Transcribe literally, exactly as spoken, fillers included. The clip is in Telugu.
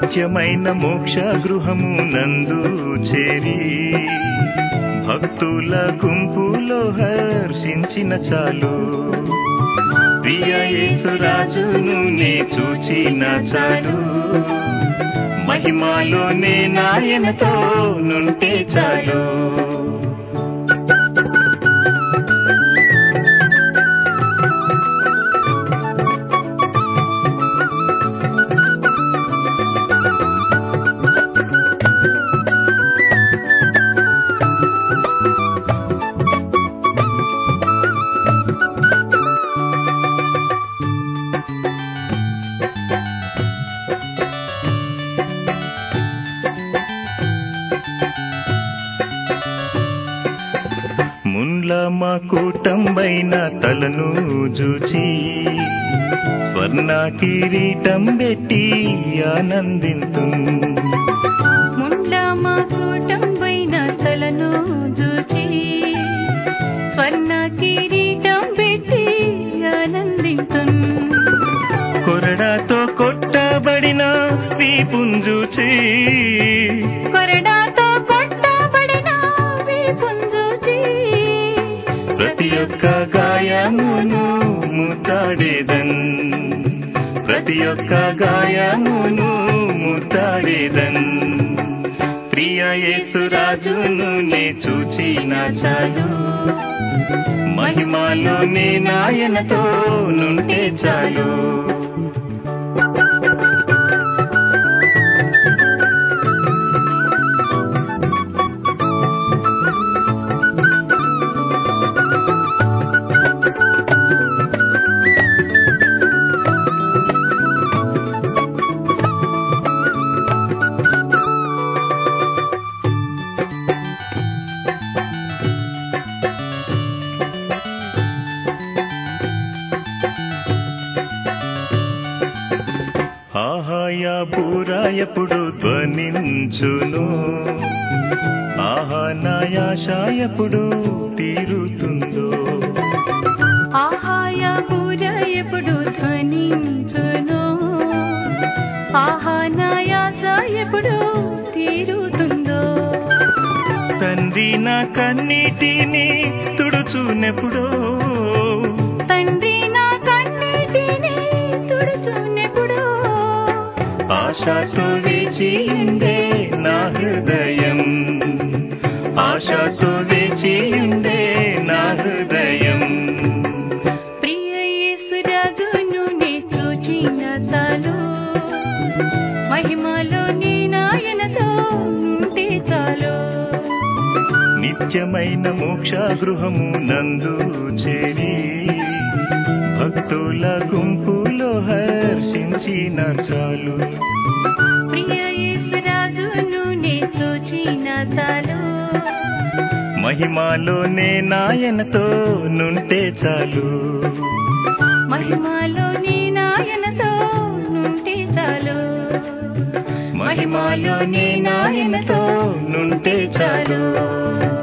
నిత్యమైన మోక్ష గృహము నందు చేరి భక్తుల గుంపులో హర్షించిన చాలు. ప్రియ యేసురాజును నే చూచిన చాలు, మహిమలోనే నాయనతో నుంటే చాలు. మున్ల మా కూటంబైన తలను జూచి స్వర్ణ కిరీటం పెట్టి ఆనందింతు. మున్ల మా కూటంబైన తలను జూచి స్వర్ణ కిరీటం పెట్టి ఆనందింతు. కొరడాతో కొట్టబడిన వీపుంజూచి కొరడాతో కొట్టబడిన వీపుంజూచి ప్రతి ఒక్క గాయమును ముద్దాడేదన్, ప్రతి ఒక్క గాయమును ముద్దాడేదన్. ప్రియ యేసురాజును నే చూచిన చాలు, మహిమలోనే నాయనతో నుంటే చాలు. ఆహాయా బూరా ఎప్పుడు ధ్వనించును, ఆహా నాయాశ ఎప్పుడు తీరుతుందో. ఆహాయ పూజ ఎప్పుడు ధ్వనించును, ఆహా నాయాస ఎప్పుడు తీరుతుందో. తండ్రి నా కన్నీటిని తుడుచునెప్పుడో, తండ్రి నా కన్నీటిని తుడుచునెప్పుడో. ఆశతో వేచియుండే నా హృదయం, ఆశతో వేచియుండే నా హృదయం. ప్రియ యేసురాజును నే చూచిన చాలు, మహిమలోని నాయనతో ఉంటే చాలు. నిత్యమైన మోక్ష గృహము నందు చేరి భక్తుల గుంపులో హర్షించిన చాలు. ప్రియ యేసురాజును నే చూచిన చాలు, మహిమలోనే నాయనతో నుంటే చాలు, మహిమలోని నాయనతో నుంటే చాలు. మహిమలోనే నాయనతో నుంటే చాలు.